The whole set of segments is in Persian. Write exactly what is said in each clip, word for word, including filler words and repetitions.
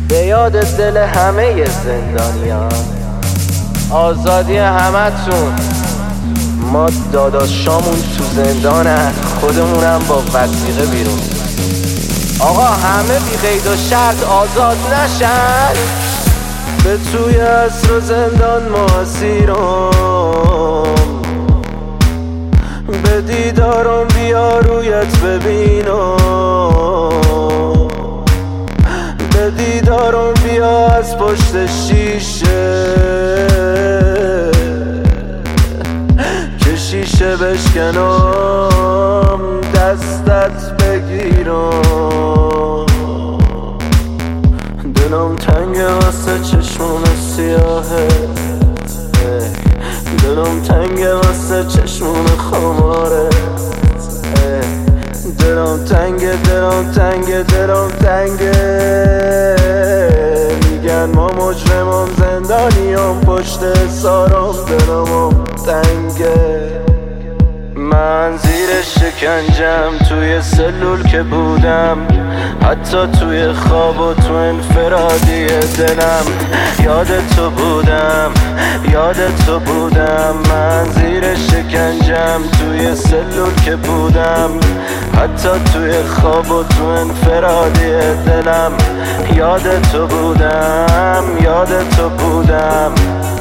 به یاد دل همه زندانیان، آزادی همتون. ما داداشامون تو زندانن، خودمونم با وثیقه بیرون. آقا همه بی قید و شرط آزاد نشن. به توی عصر و زندان ما اسیرم، به دیدارم بیا رویت ببینم، به دیدارم بیا از پشت شیشه که شیشه بشکنم دستت بگیرم. دلم تنگه واسه چشمون سیاهت، دلم تنگه واسه چشمون خمارت، دلم تنگه دلم تنگه دلم تنگه. میگن ما مجرمم زندانیم پشت سارم، دلم تنگه. من زیر شکنجم توی سلول که بودم، حتی توی خواب و تو انفرادی دلم. یاد تو بودم یاد تو بودم، من زیر شکنجم توی سلول که بودم، حتی توی خواب و تو انفرادی دلم. یاد تو بودم یاد تو بودم.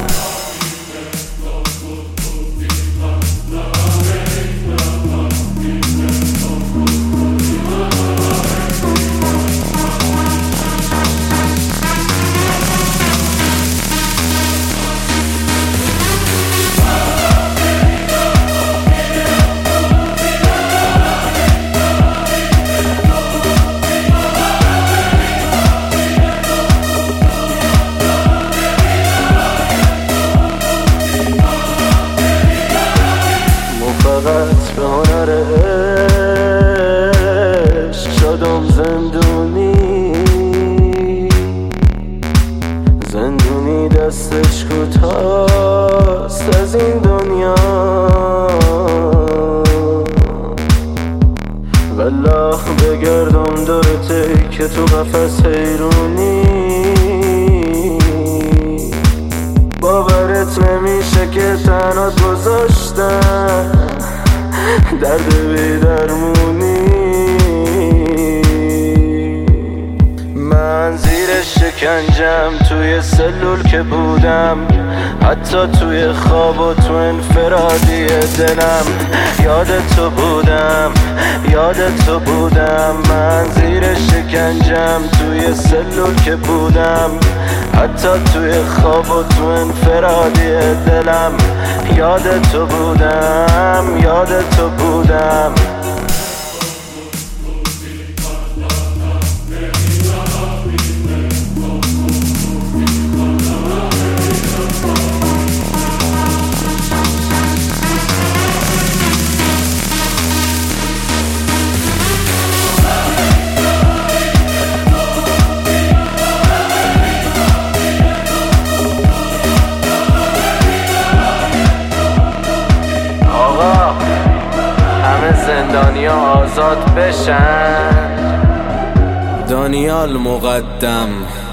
فقط به هنر عشق شدم زندونی، زندونی دستش کوتاست از این دنیا. والله بگردم دورته که تو قفس حیرونی، باورت نمیشه که تنات گذاشتم درد بی درمونی. من زیر شکنجم توی سلول که بودم، حتی توی خواب و تو انفرادی دلم. یاد تو بودم یاد تو بودم، من زیر شکنجم توی سلول که بودم، حتی توی خواب و تو انفرادی دلم. یاد تو بودم یاد تو بودم. زندانیا آزاد بشن. دانیال مقدم.